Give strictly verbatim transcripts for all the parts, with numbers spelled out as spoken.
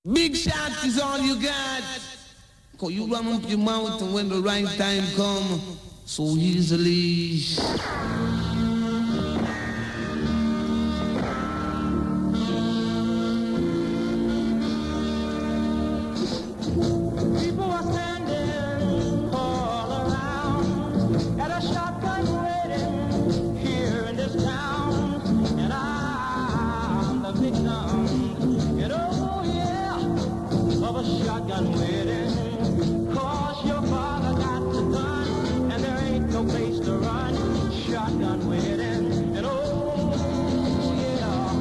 Big shot is all you got. Cause you run up your mouth and when the right time come, so easily. People are standing all around at a shotgun wedding here in this town, and I'm the victim, and oh yeah, of a shotgun wedding. Cause your father got the gun, and there ain't no place to run. Shotgun wedding, and oh yeah.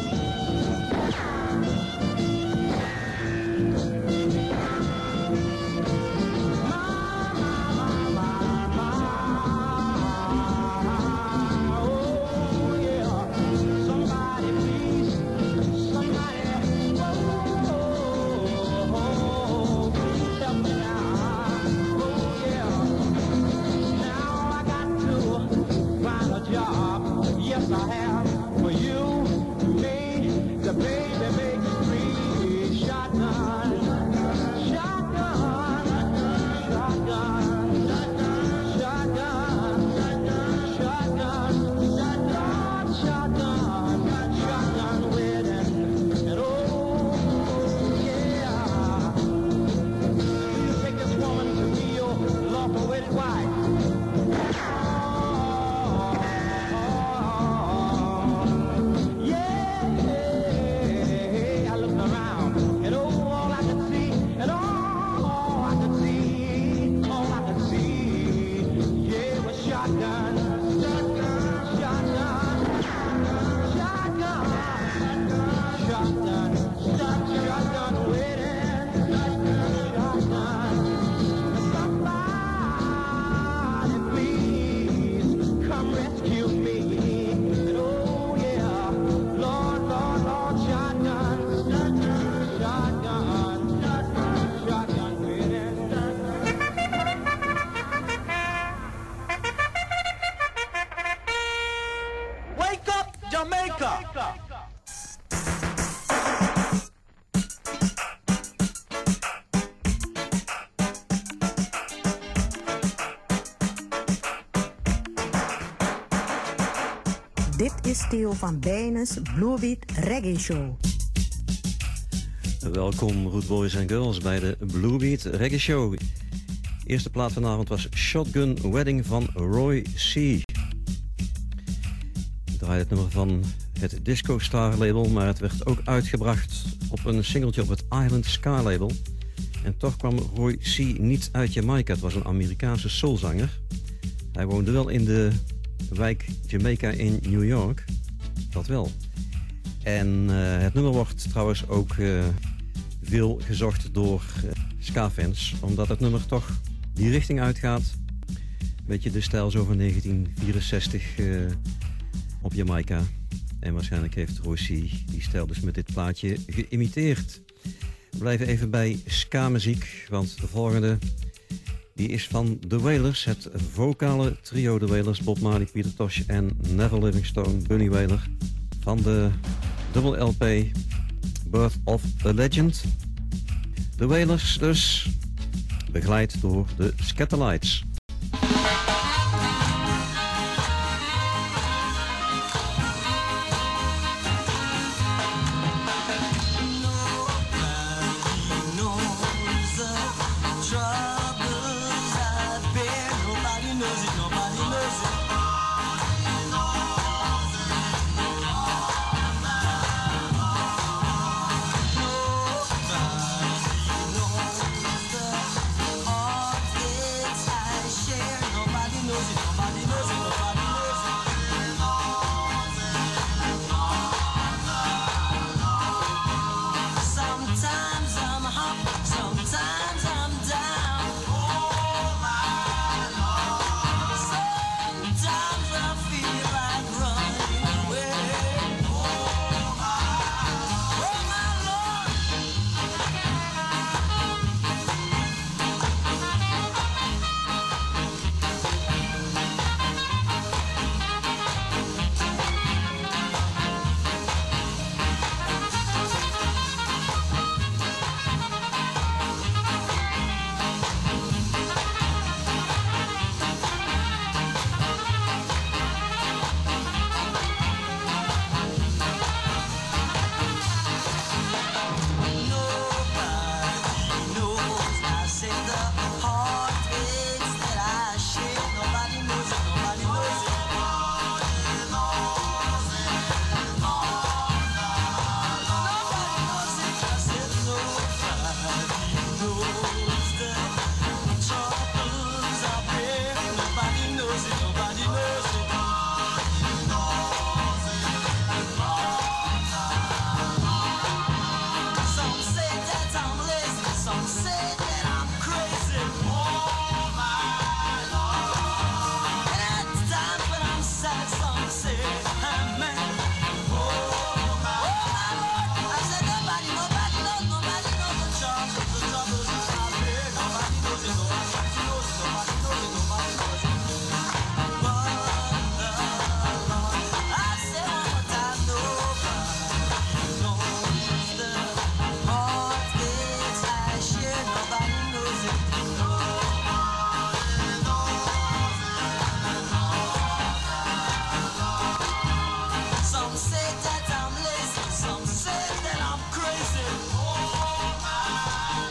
Yes, I have for you, me, the baby makes three. Shotgun, shotgun, shotgun, shotgun, shotgun, shotgun, shotgun wedding, and oh yeah, you take this woman to be your lawful wedded wife. Dit is Theo van Bijnes Bluebeat Reggae Show. Welkom Root Boys en Girls bij de Bluebeat Reggae Show. Eerste plaat vanavond was Shotgun Wedding van Roy C. Ik draai het nummer van het Disco Star label, maar het werd ook uitgebracht op een singeltje op het Island Ska label. En toch kwam Roy C niet uit Jamaica. Het was een Amerikaanse soulzanger. Hij woonde wel in de wijk Jamaica in New York. Dat wel. En uh, het nummer wordt trouwens ook uh, veel gezocht door uh, ska-fans, omdat het nummer toch die richting uitgaat. Een beetje de stijl zo van negentien vierenzestig uh, op Jamaica. En waarschijnlijk heeft Roy C die stijl dus met dit plaatje geïmiteerd. We blijven even bij ska-muziek, want de volgende die is van The Wailers, het vocale trio The Wailers, Bob Marley, Peter Tosh en Neville Livingstone, Bunny Wailer, van de dubbel L P Birth of a Legend. The Wailers dus, begeleid door de Scatterlights. All this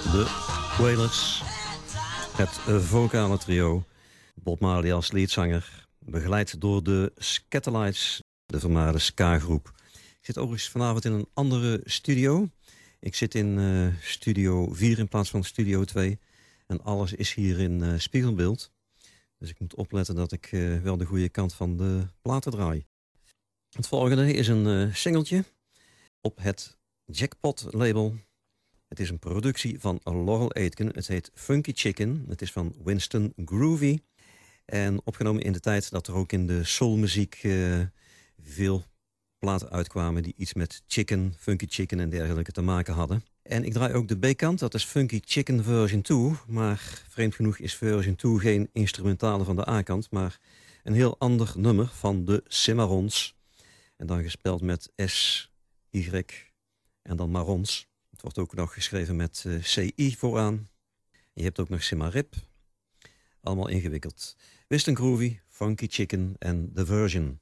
De Wailers, het vocale trio. Bob Marley als leadzanger, begeleid door de Skatalites, de vermaarde ska-groep. Ik zit overigens vanavond in een andere studio. Ik zit in uh, studio vier in plaats van studio twee. En alles is hier in uh, spiegelbeeld. Dus ik moet opletten dat ik uh, wel de goede kant van de platen draai. Het volgende is een uh, singeltje op het Jackpot label. Het is een productie van Laurel Aitken. Het heet Funky Chicken. Het is van Winston Groovy. En opgenomen in de tijd dat er ook in de soulmuziek uh, veel platen uitkwamen die iets met chicken, funky chicken en dergelijke te maken hadden. En ik draai ook de B-kant, dat is Funky Chicken version twee. Maar vreemd genoeg is version twee geen instrumentale van de A-kant, maar een heel ander nummer van de Cimarrons. En dan gespeld met S, Y en dan Marrons. Het wordt ook nog geschreven met uh, C I vooraan. Je hebt ook nog Cimarip. Allemaal ingewikkeld. Winston Groovy, Funky Chicken en The Version.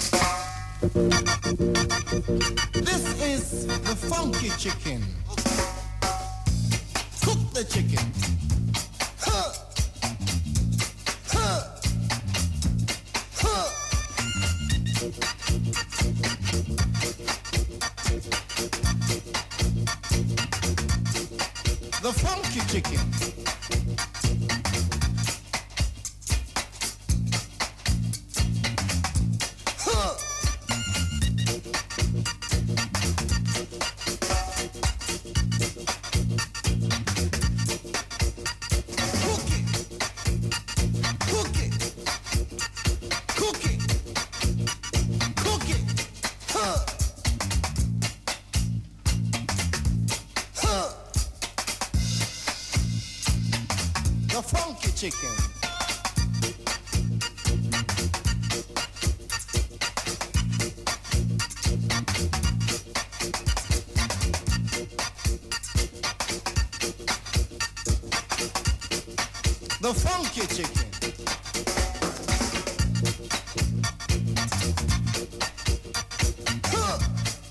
This is the funky chicken. Cook the chicken. Huh. Huh. Huh. The funky chicken. Chicken. The funky chicken. Huh.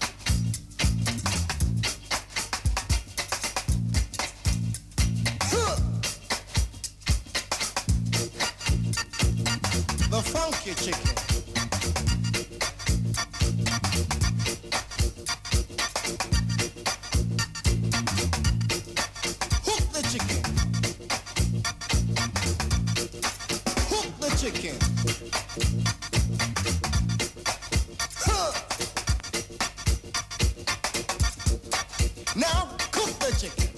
Huh. The funky chicken. Hook the chicken. Hook the chicken. Huh. Now cook the chicken.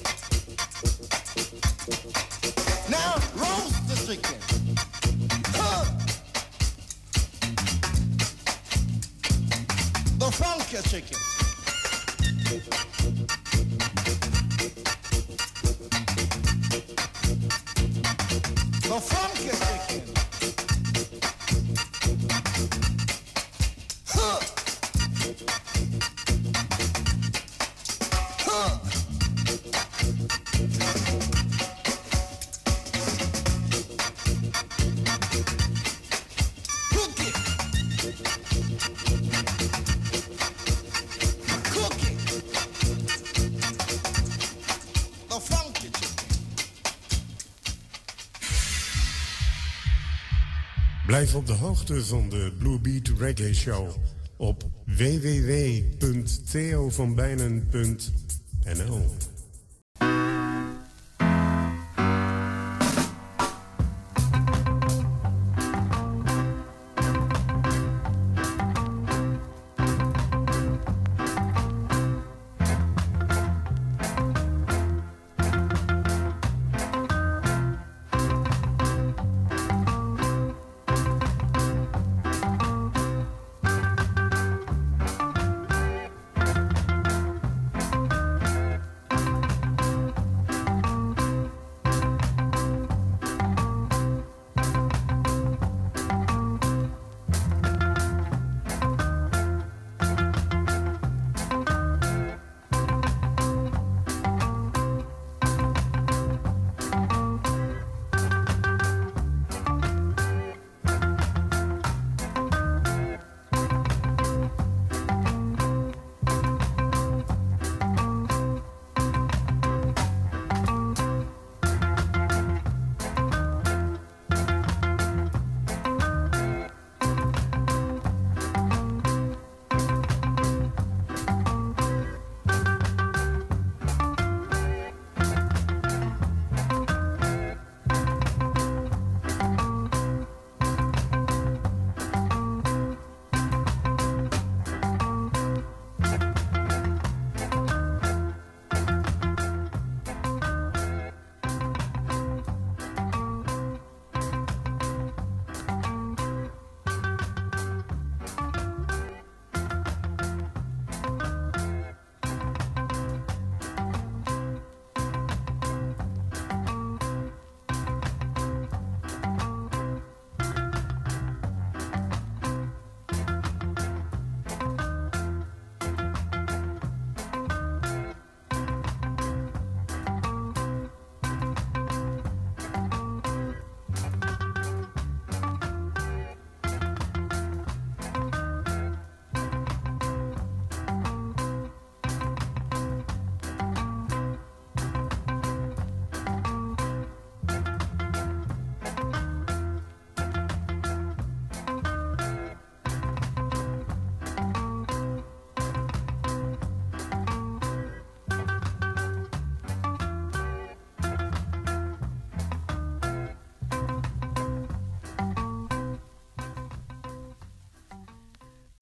Now roast the chicken. Huh. The funky chicken. The funky chicken. Huh. Huh. Cook it. Cook it. The funky chicken. Blijf op de hoogte van de Blue Beat Reggae Show op w w w punt theo van bijnen punt n l.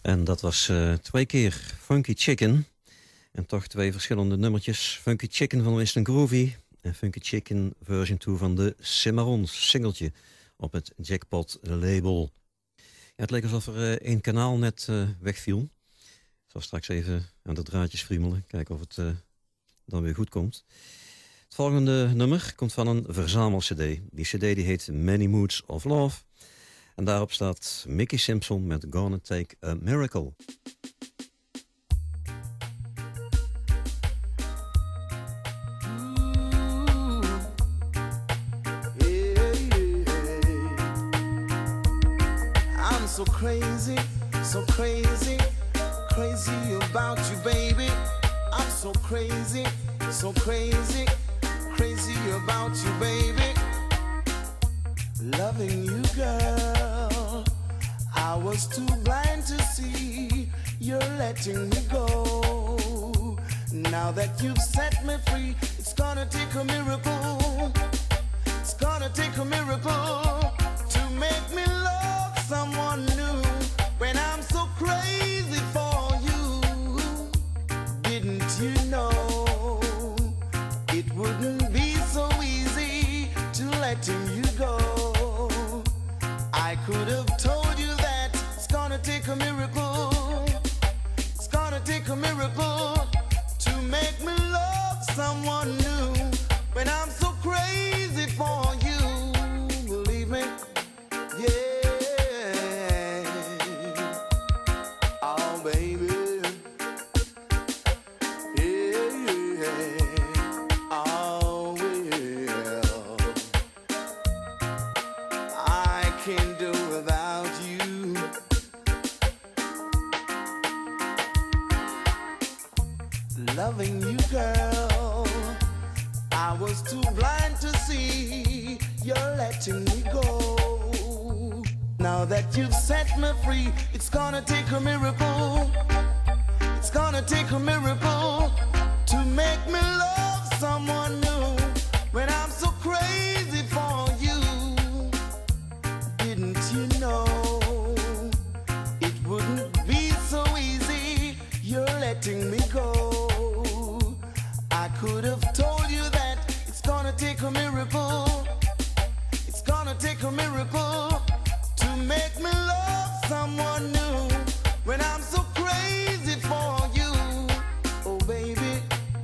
En dat was uh, twee keer Funky Chicken. En toch twee verschillende nummertjes. Funky Chicken van Winston Groovy en Funky Chicken version twee van de Cimarrons, singeltje op het Jackpot label. Ja, het leek alsof er uh, één kanaal net uh, wegviel. Ik zal straks even aan de draadjes friemelen, kijken of het uh, dan weer goed komt. Het volgende nummer komt van een verzamel-cd. Die cd die heet Many Moods of Love. En daarop staat Mickey Simpson met Gonna Take a Miracle. So crazy, so crazy, crazy about you, baby. I'm so crazy, so crazy, crazy about you, baby. Loving you, girl. I was too blind to see you're letting me go. Now that you've set me free, it's gonna take a miracle. It's gonna take a miracle to make me love someone new when I'm so crazy for you. Didn't you know it wouldn't be so easy to letting you go? I could have told you that it's gonna take a miracle. It's gonna take a miracle to make me love someone new when I'm so crazy for you. Believe me, yeah. Loving you, girl. I was too blind to see you're letting me go. Now that you've set me free, it's gonna take a miracle. It's gonna take a miracle to make me love someone new when I'm so crazy for you. Didn't you know it wouldn't be so easy? You're letting me go. I could have told you that it's gonna take a miracle. It's gonna take a miracle to make me love someone new when I'm so crazy for you. Oh baby,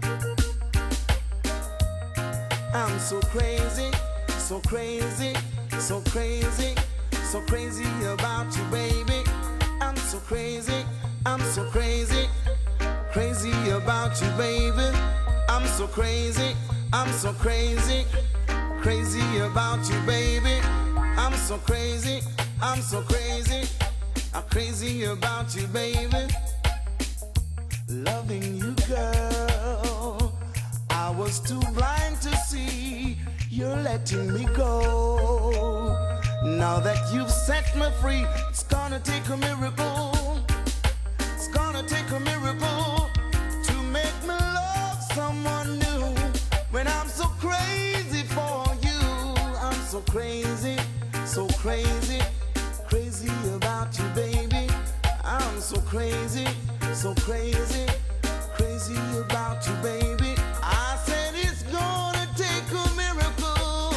I'm so crazy, so crazy, so crazy, so crazy about you, baby. I'm so crazy, I'm so crazy, crazy about you, baby. I'm so crazy, I'm so crazy, crazy about you, baby. I'm so crazy, I'm so crazy, I'm crazy about you, baby. Loving you, girl. I was too blind to see you're letting me go. Now that you've set me free, it's gonna take a miracle. It's gonna take a miracle to make me love someone new when I'm so crazy for you. I'm so crazy, so crazy, crazy about you, baby. I'm so crazy, so crazy, crazy about you, baby. I said it's gonna take a miracle.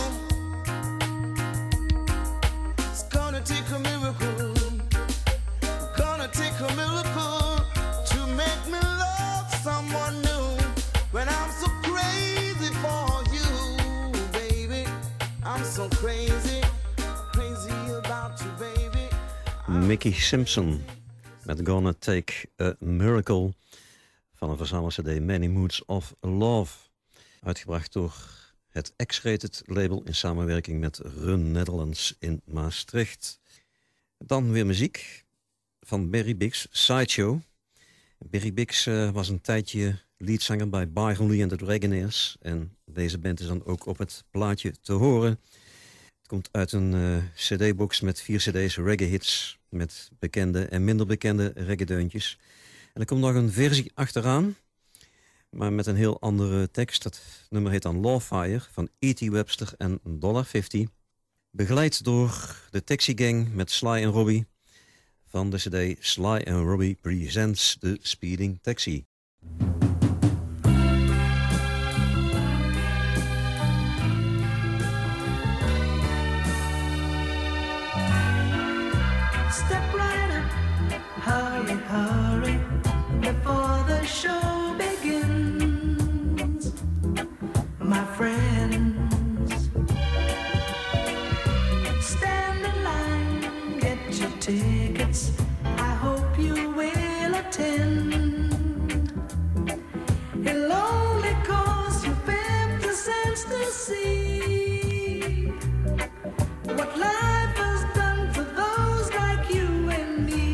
It's gonna take a miracle. Gonna take a miracle to make me love someone new when I'm so crazy for you, baby. I'm so crazy, crazy about you, baby. Mickey Simpson met Gonna Take a Miracle van een verzamel-cd Many Moods of Love. Uitgebracht door het X-Rated label in samenwerking met Run Netherlands in Maastricht. Dan weer muziek van Barry Biggs, Sideshow. Barry Biggs uh, was een tijdje leadzanger bij Byron Lee and the Dragonaires. En deze band is dan ook op het plaatje te horen. Het komt uit een uh, cd-box met vier cd's reggae-hits met bekende en minder bekende reggae-deuntjes. En er komt nog een versie achteraan, maar met een heel andere tekst. Dat nummer heet dan Lawfire van E T Webster en Dollar vijftig. Begeleid door de Taxi Gang met Sly en Robbie van de cd Sly and Robbie Presents The Speeding Taxi. Step right up, hurry, hurry, before the show begins, my friends. Stand in line, get your tickets, I hope you will attend. It'll only cost you fifty cents to see what life has done for those like you and me.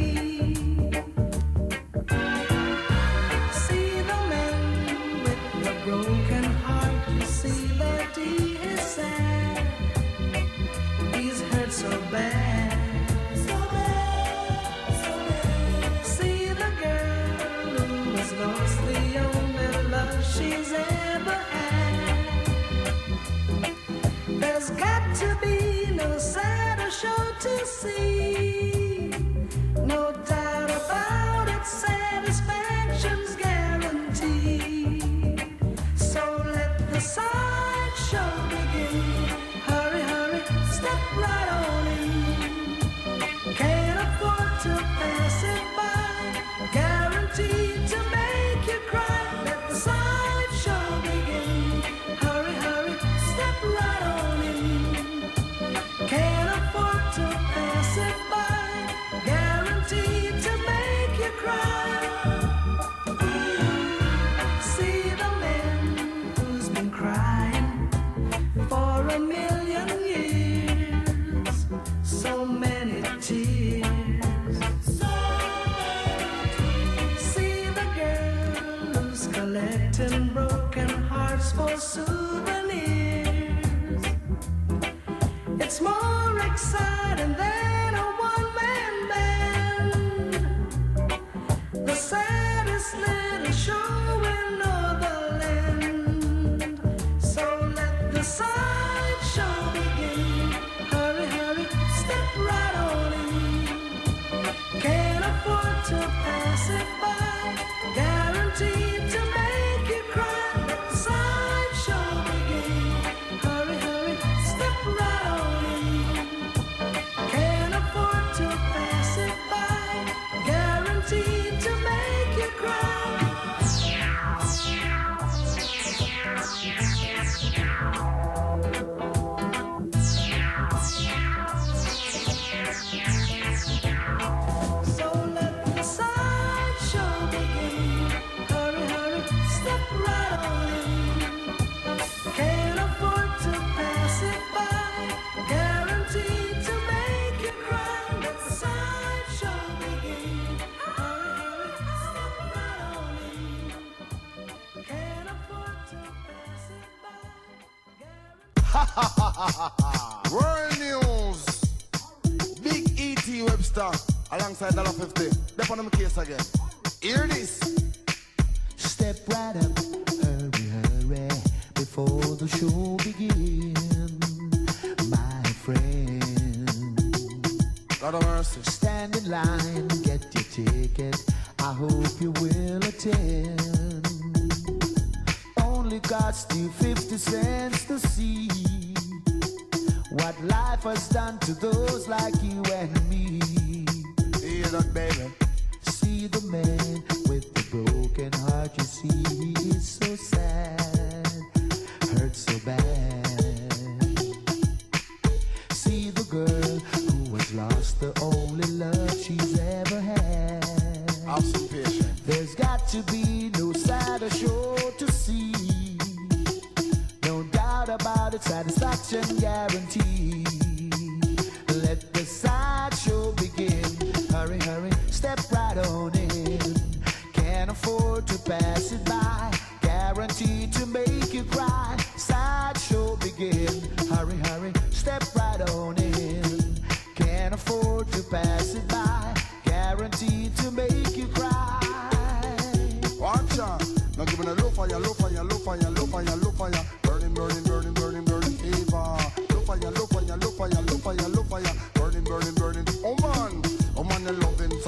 See the man with the broken heart, you see that he is sad. He's hurt so bad, so bad, so bad. See the girl who has lost the only love she's ever had. There's got to be no sadder show to see. No doubt about it, satisfaction's guaranteed. So let the sideshow begin. Hurry, hurry, step right on in. Can't afford to pass it by. Guaranteed to make you cry. Let the sideshow begin. Hurry, hurry, step right on in. Can't afford to pass it by. Guaranteed to make you cry. See the man who's been crying for a million years. So many tears. See the girl who's collecting broken hearts for souvenirs. It's more exciting than a one-man band. The saddest little show in all the land. So let the sideshow begin. Hurry, hurry, step right on in. Can't afford to pass it by. Guaranteed to make you cry. Let the sideshow begin. Hurry, hurry, step right on in. Can't afford to pass it by. Guaranteed to make you cry. So let the sideshow begin. Hurry, hurry, step right on in. Can't afford to pass it by. Guaranteed to make you cry. Let the sideshow begin. Hurry, hurry, step right on in. Can't afford to pass it by. World News. Big E T Webster alongside Dollar fifty. Step on them case again. Hear this. Step right up, hurry, hurry, before the show begins, my friend. God of mercy. Stand in line, get your ticket, I hope you will attend. Only cost you fifty cents to see what life has done to those like you and me. Hear that, baby. See the man with the broken heart, you see he is so sad, hurt so bad. See the girl who has lost the only love she's ever had. Have some patience. There's got to be no sadder show to see. No doubt about it, satisfaction guaranteed. Let the sideshow begin. Hurry, hurry, step right on in. Can't afford to pass it by. Guaranteed to make you cry. Sideshow begin. Hurry, hurry, step right on in. Can't afford to pass it by. Guaranteed to make you cry. Watch out. Now give me a low fire, low fire, low fire, low fire, low fire. Burning, burning, burning, burning, burning fever. Low fire, low fire, low fire, low fire, low fire. Burning, burning, burning. Oh man, oh man, you're loving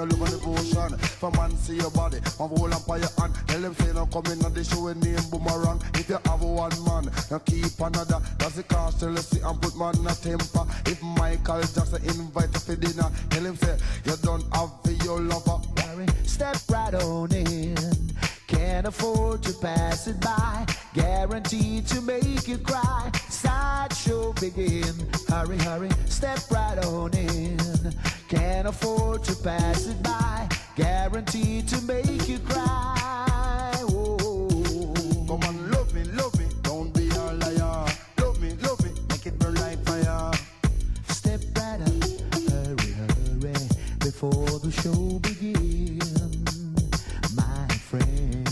your love and devotion. For man see your body, one hold up on your hand. Tell them say no come in and they show a name boomerang. If you have one man, now keep another. That's the cause till you see and put man in a temper. If Michael Jackson invite you for dinner, tell him say you don't have for your lover. Step right on in. Can't afford to pass it by. Guaranteed to make you cry. Sideshow begin. Hurry, hurry, step right on in. Can't afford to pass it by. Guaranteed to make you cry. Oh, come on, love me, love me. Don't be a liar. Love me, love me. Make it burn like fire. Step right up. Hurry, hurry. Before the show begins. My friend.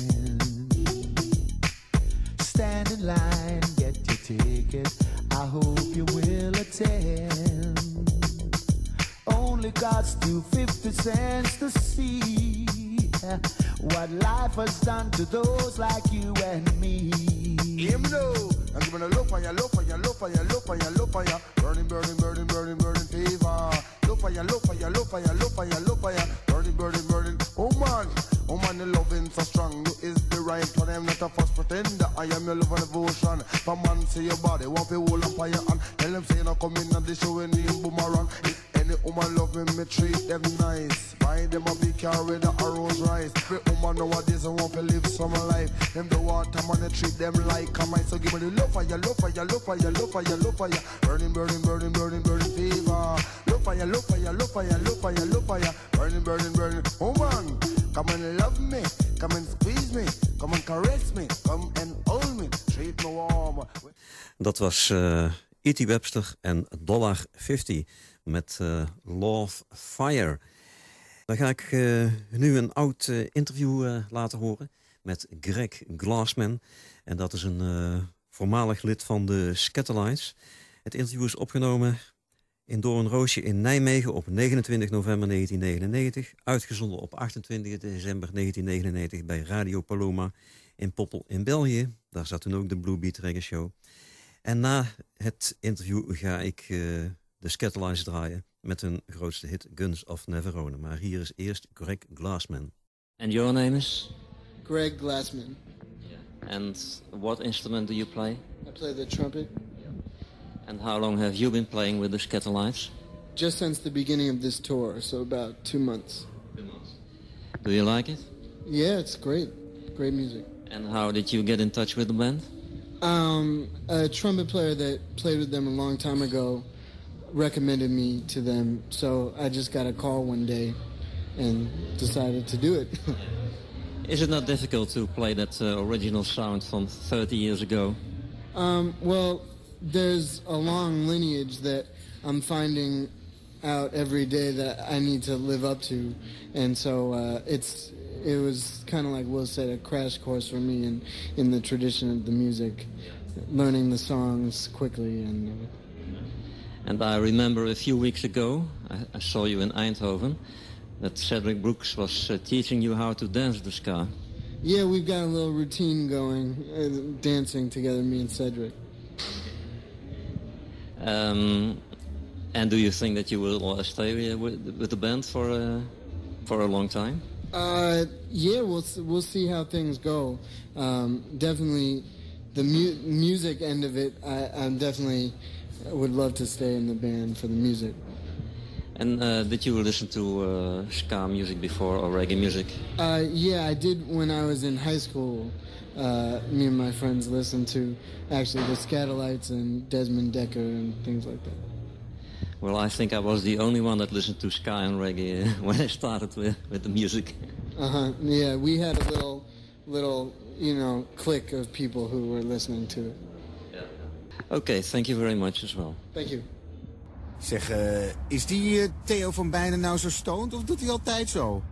Stand in line, get your ticket. I hope you will attend. Only costs you fifty cents to see what life has done to those like you and me. Him know. I'm giving a love fire, love fire, love fire, love fire, love fire. Burning, burning, burning, burning, burning fever. Love fire, love fire, love fire, love fire, love fire. Burning, burning, burning. Oh man, oh man, the loving so strong. You is the right one. I'm not a first pretender. I am your love and devotion. For man see your body, want to hold up on your hand. Tell them say no come in and they show a name boomerang. If any woman love me, me treat them nice. Buy them a big car with a rose rice. Every woman nowadays want to live some life. Them the water man, they treat them like a mice. So give me the love fire, love fire, love fire, love fire, love fire. Burning, burning, burning, burning, burning fever. Love fire, love fire, love fire, love fire, love fire. Burning, burning, burning. Oh man, come and love me, come and squeeze me, come and caress me, come and hold me, treat me warm. Dat was uh, E T Webster en Dollar vijftig met uh, Love Fire. Dan ga ik uh, nu een oud uh, interview uh, laten horen met Greg Glassman. En dat is een uh, voormalig lid van de Scatterlights. Het interview is opgenomen in Doornroosje in Nijmegen op negenentwintig november negentien negenennegentig. Uitgezonden op achtentwintig december negentien negenennegentig bij Radio Paloma in Poppel in België. Daar zat toen ook de Blue Beat Reggae Show. En na het interview ga ik uh, de Scatterlights draaien met hun grootste hit Guns of Navarone. Maar hier is eerst Greg Glassman. And your name is? Greg Glassman. Yeah. And what instrument do you play? I play the trumpet. And how long have you been playing with the Scatterlights? Just since the beginning of this tour, so about two months. Two months. Do you like it? Yeah, it's great. Great music. And how did you get in touch with the band? Um, a trumpet player that played with them a long time ago recommended me to them, so I just got a call one day and decided to do it. Is it not difficult to play that uh, original sound from thirty years ago? Um, well, there's a long lineage that I'm finding out every day that I need to live up to, and so uh, it's it was kind of like Will said, a crash course for me in, in the tradition of the music, learning the songs quickly. And uh, and I remember a few weeks ago, I, I saw you in Eindhoven, that Cedric Brooks was uh, teaching you how to dance the ska. Yeah, we've got a little routine going, uh, dancing together, me and Cedric. Um, and do you think that you will uh, stay with, with the band for uh, for a long time? Uh, yeah, we'll we'll see how things go. Um, definitely, the mu- music end of it, I, I'm definitely would love to stay in the band for the music. And uh, did you listen to uh, ska music before or reggae music? Uh, yeah, I did when I was in high school. Uh, me and my friends listened to actually the Scatterlights and Desmond Decker and things like that. Well, I think I was the only one that listened to ska and reggae when I started with, with the music. Uh-huh, yeah, we had a little, little, you know, clique of people who were listening to it. Yeah. Okay, thank you very much as well. Thank you. Zeg, uh, is die uh, Theo van Bijnen nou zo stoned of doet hij altijd zo?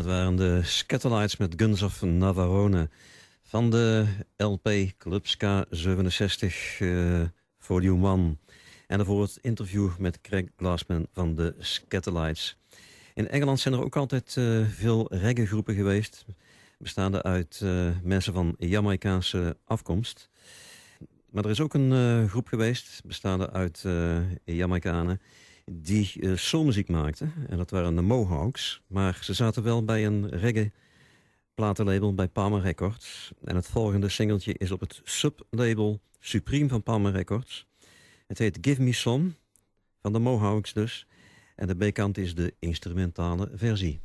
waren de Scatterlights met Guns of Navarone van de L P Clubs K zevenenzestig uh, Volume één. En daarvoor het interview met Craig Glassman van de Scatterlights. In Engeland zijn er ook altijd uh, veel reggae-groepen geweest, bestaande uit uh, mensen van Jamaicaanse afkomst. Maar er is ook een uh, groep geweest, bestaande uit uh, Jamaicanen, die uh, soulmuziek maakten. En dat waren de Mohawks. Maar ze zaten wel bij een reggae-platenlabel bij Palmer Records. En het volgende singeltje is op het sublabel Supreme van Palmer Records. Het heet Give Me Some, van de Mohawks dus. En de B-kant is de instrumentale versie.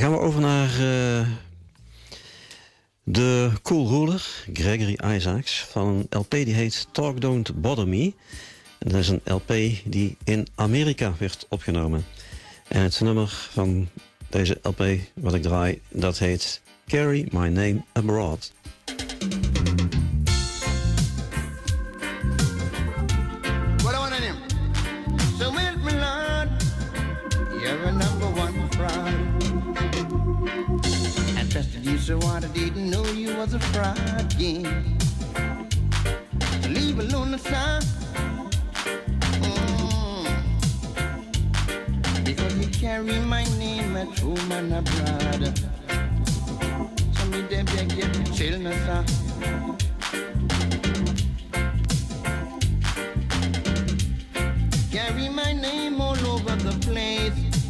gaan we over naar uh, de Cool Ruler, Gregory Isaacs, van een L P die heet Talk Don't Bother Me. En dat is een L P die in Amerika werd opgenomen. En het nummer van deze L P wat ik draai, dat heet Carry My Name Abroad. You're a number one fraud. I trusted you so hard I didn't know you was a fraud, yeah. Leave alone the sun. Mm. Because you carry my name at home and abroad. So me dey beg you to chill now, sir. Carry my name all over the place,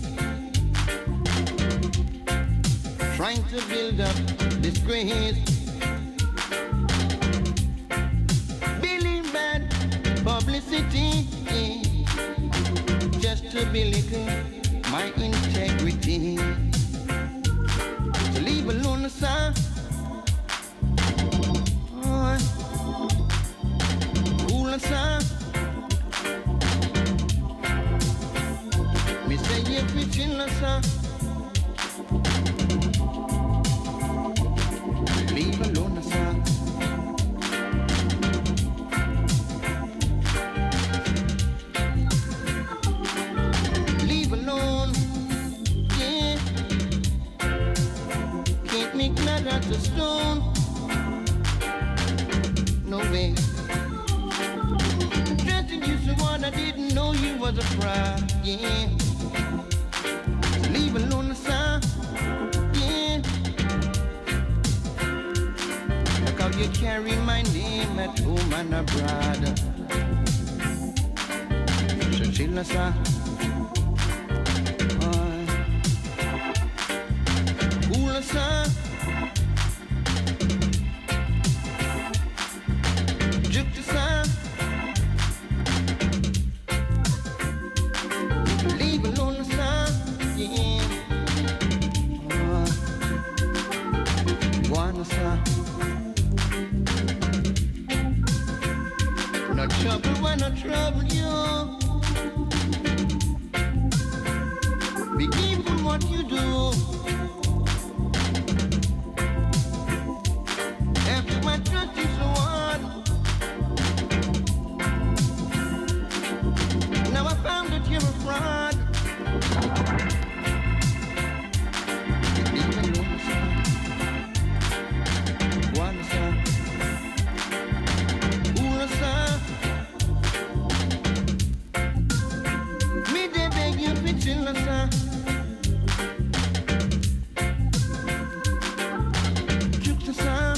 trying to build up disgrace, building bad publicity, just to belittle my integrity. So leave alone the sun. Oh, cool the sun. Me say you're preaching the sun. Leave alone the sun. Leave alone, yeah. Can't make mud out of stone. No way. Trusting you so hard I didn't know you was a fraud, yeah. Leave alone the sun, yeah. Look how you carry my name at home and abroad. So chill us out. Cool us out. Juke us out. Leave alone the sun, yeah. Wanna sun. No trouble when I trouble you. Be careful what you do. After my trust you so hard, now I found that you're a fraud. Leave alone, son. One, son. Ooh, son. Me dey beg you to chill, son. Juke, son.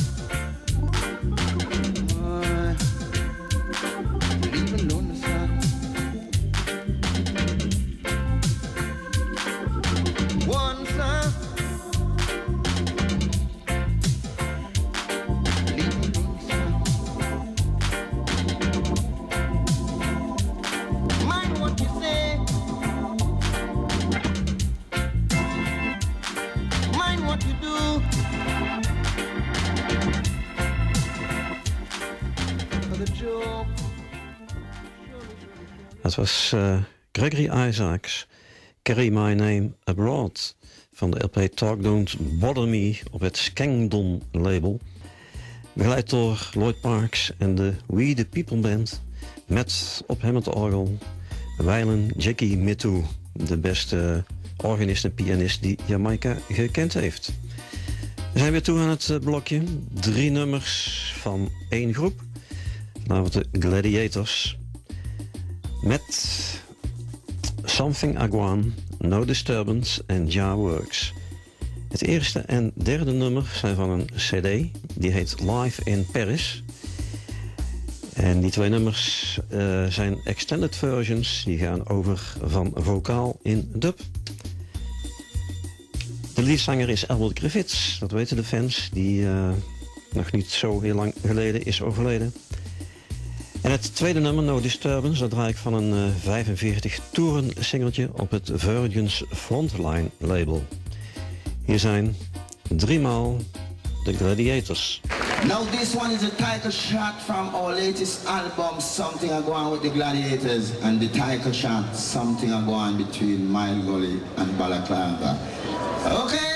Uh, leave alone, son. One, son. Leave alone, son. Mind what you say. Mind what you do. For the joke. Dat was uh, Gregory Isaacs, Carry My Name Abroad, van de L P Talk Don't Bother Me op het Skangdon label. Begeleid door Lloyd Parks en de We The People Band, met op hem het orgel wijlen Jackie Mittoo, de beste organist en pianist die Jamaica gekend heeft. We zijn weer toe aan het blokje. Drie nummers van één groep, namelijk de Gladiators, met Something Aguan, No Disturbance en Ja Works. Het eerste en derde nummer zijn van een cd, die heet Live in Paris. En die twee nummers uh, zijn extended versions, die gaan over van vocaal in dub. De leadzanger is Albert Griffiths, dat weten de fans, die uh, nog niet zo heel lang geleden is overleden. En het tweede nummer, No Disturbance, dat draai ik van een uh, vijfenveertig toeren singeltje op het Virgin's Frontline label. Hier zijn driemaal de Gladiators. Now this one is a title shot from our latest album, Something I Go On with the Gladiators, and the title shot, Something I Go On between Mile Gully and Balaclava. Okay?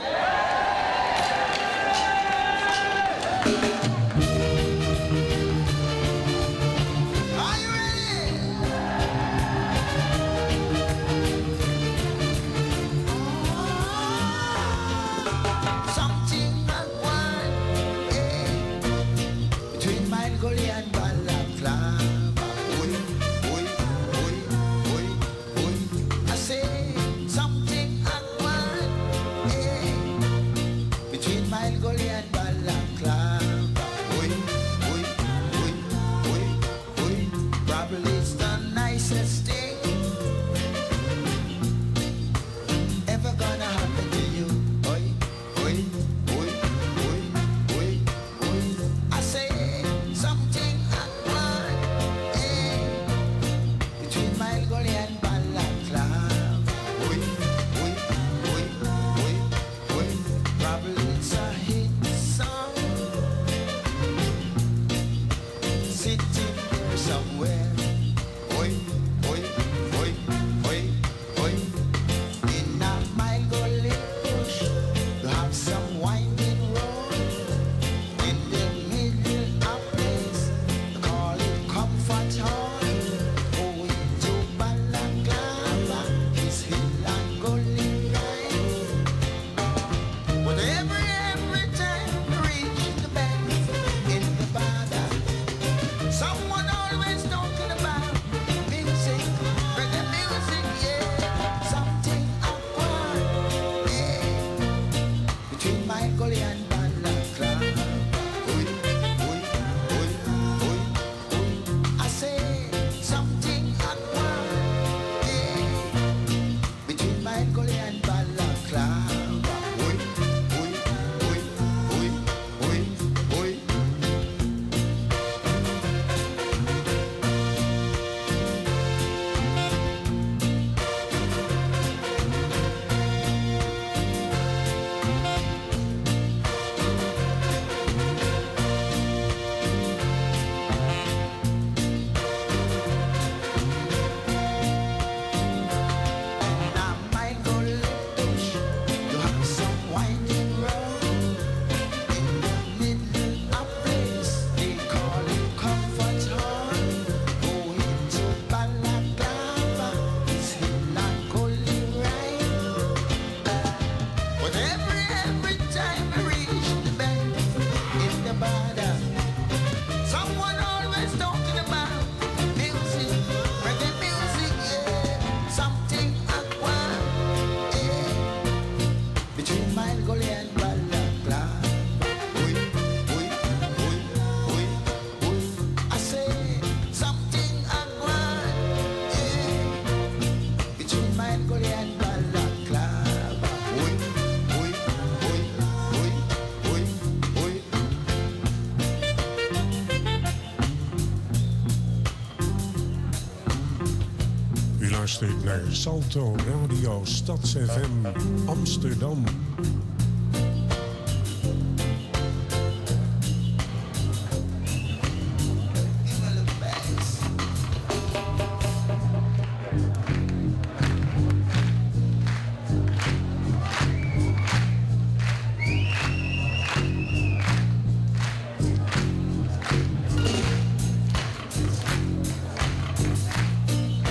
Luistert naar Salto Radio Stads F M Amsterdam.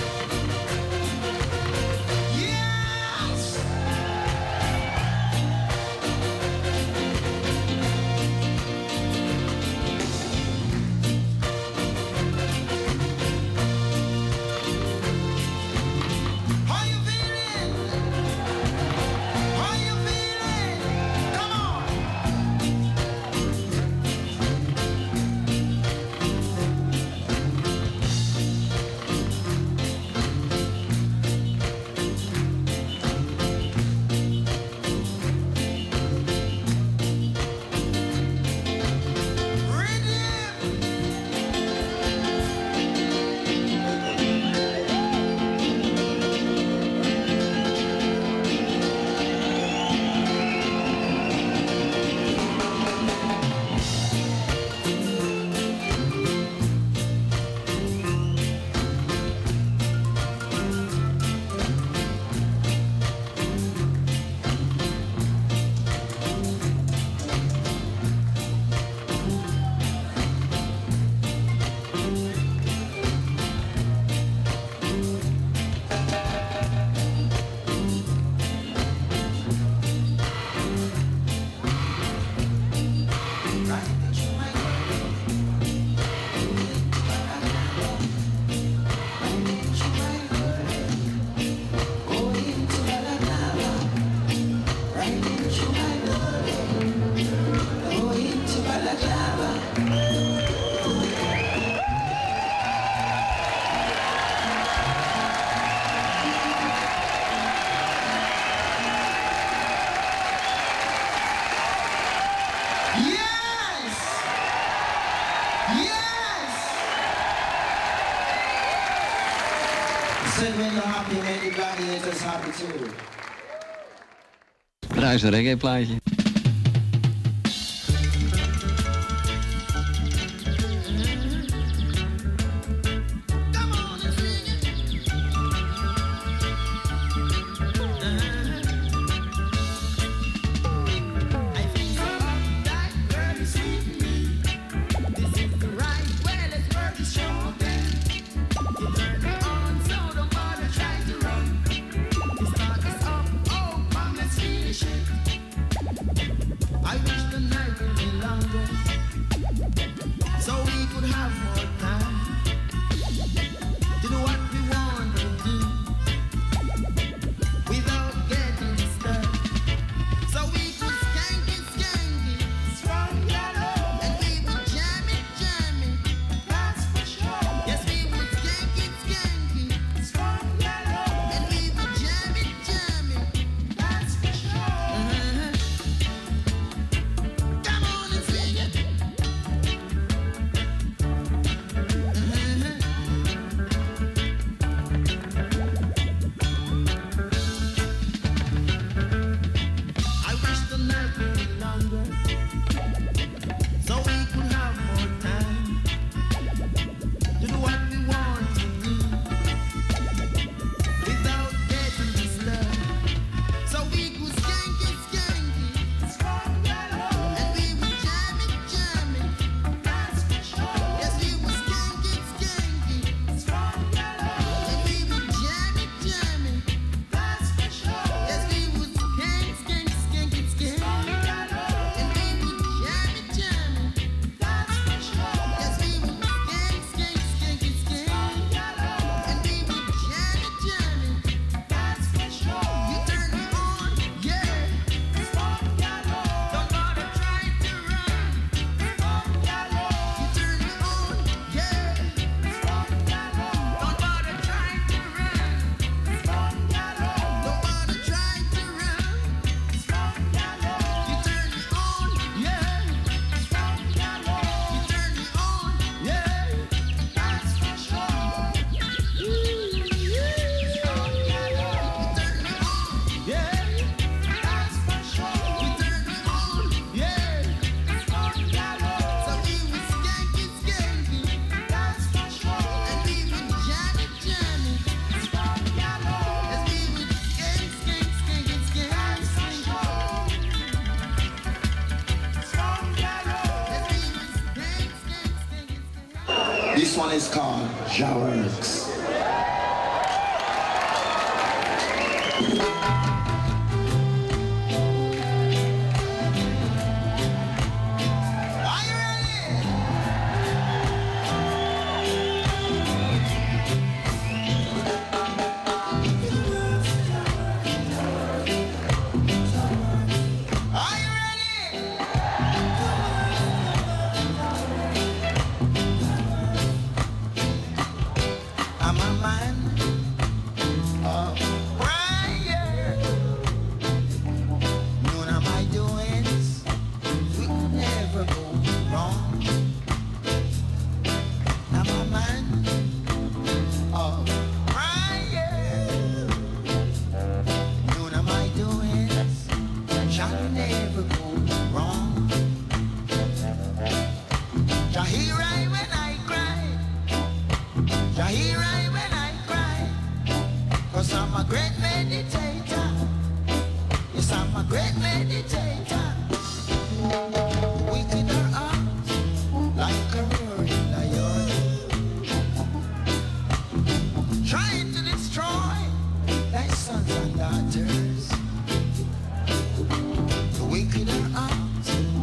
Yes! too. Draai zo'n reggae plaatje. This one is called Jaworks. Daughters, the wicked are out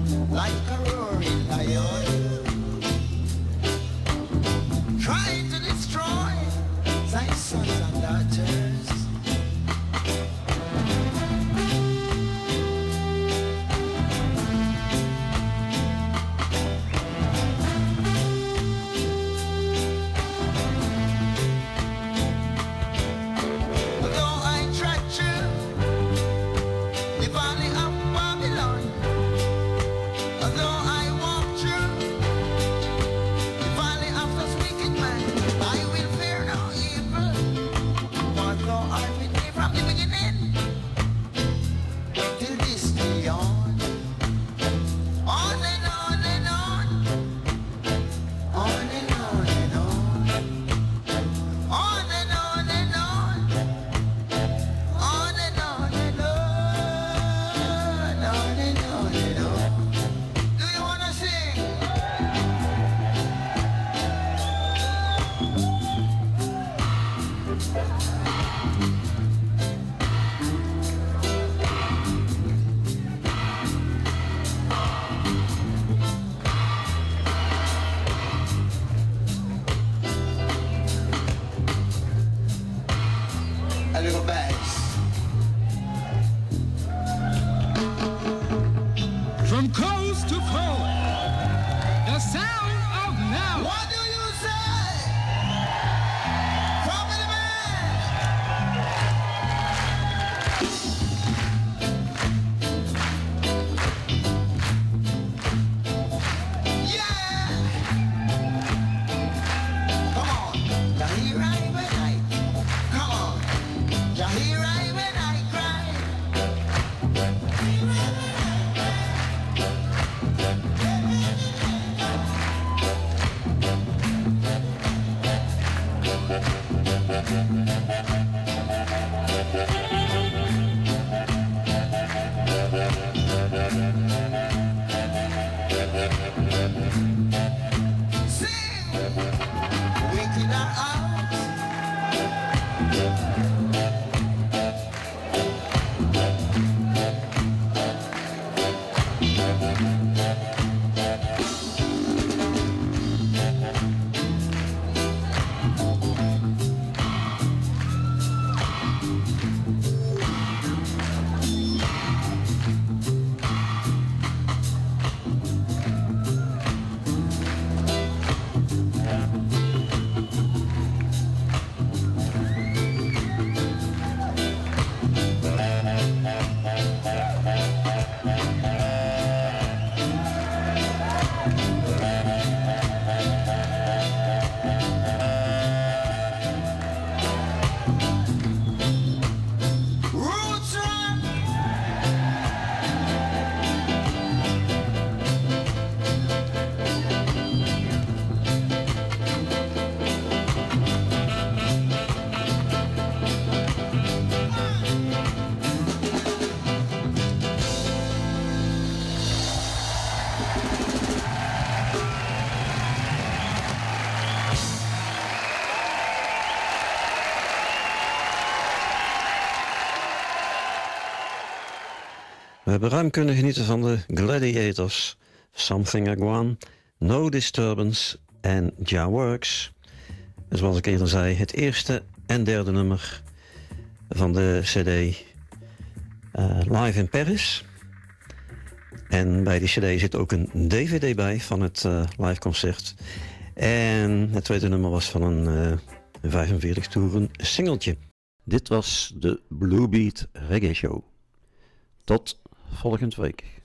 hebben ruim kunnen genieten van de Gladiators, Something I Want, No Disturbance en Ja Works. En zoals ik eerder zei, het eerste en derde nummer van de cd uh, Live in Paris. En bij die cd zit ook een dvd bij van het uh, live concert. En het tweede nummer was van een uh, vijfenveertig toeren singeltje. Dit was de Bluebeat Reggae Show. Tot volgende week.